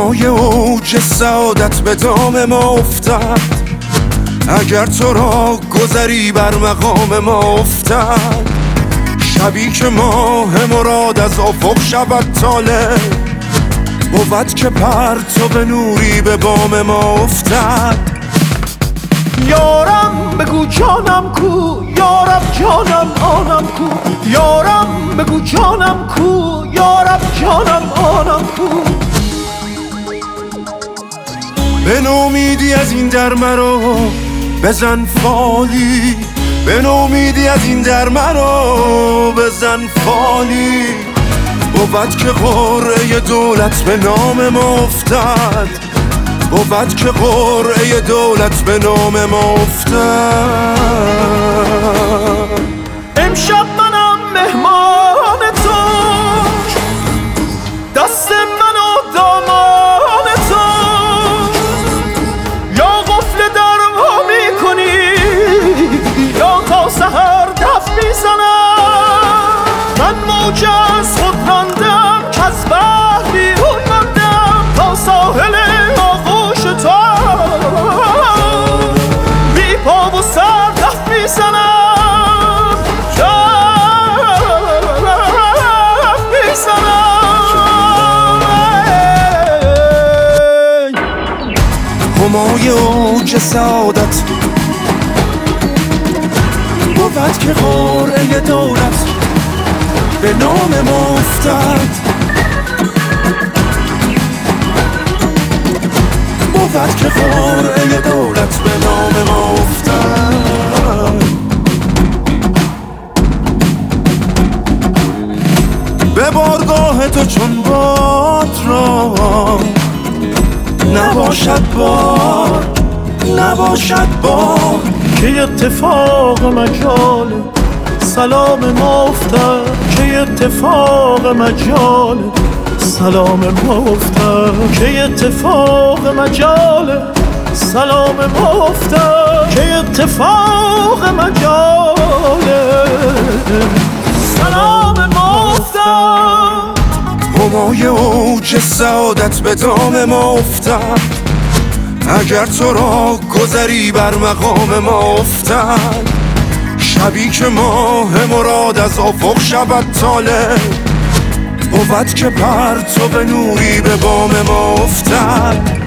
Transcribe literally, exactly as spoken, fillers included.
همای اوج سعادت به دام ما افتد، اگر تو را گذری بر مقام ما افتد. شبی که ماه مراد از افق شود طالع، بود که پرتو به نوری به بام ما افتد. یارم بگو جانم کو، یارب جانم آنم کو، یارم بگو جانم کو، یارب جانم آنم کو. به نومیدی از این در مرا بزن فالی، به نومیدی از این در مرا بزن فالی. بود که قرعه دولت به نام ما افتد، بود که قرعه دولت به نام ما افتد. امشب منم مهمان تو، دست من و دامان تو، یا قفل در وا میکنی یا تا سحر دف میزنم. من موج از خود راندم که از بحر بیرون ماندم، تا ساحل آغوش تو بی پا و سر دف میزنم، دف میزنم. همای اوج سعادت بود که قرعه دولت به نام ما افتد، بود که قرعه دولت به نام ما افتد. به بارگاه تو چون باد را نباشد بار، نباشد بار. که اتفاق مجال سلام ما افتد، که اتفاق مجال سلام ما افتد، که اتفاق مجال سلام ما افتد، که اتفاق مجال سلام ما افتد. همای اوج سعادت به دام ما افتد، اگر تو را گذری بر مقام ما افتد. شبی که ماه مراد از افق شود طالع، بود که پرتو به نوری به بام ما افتد.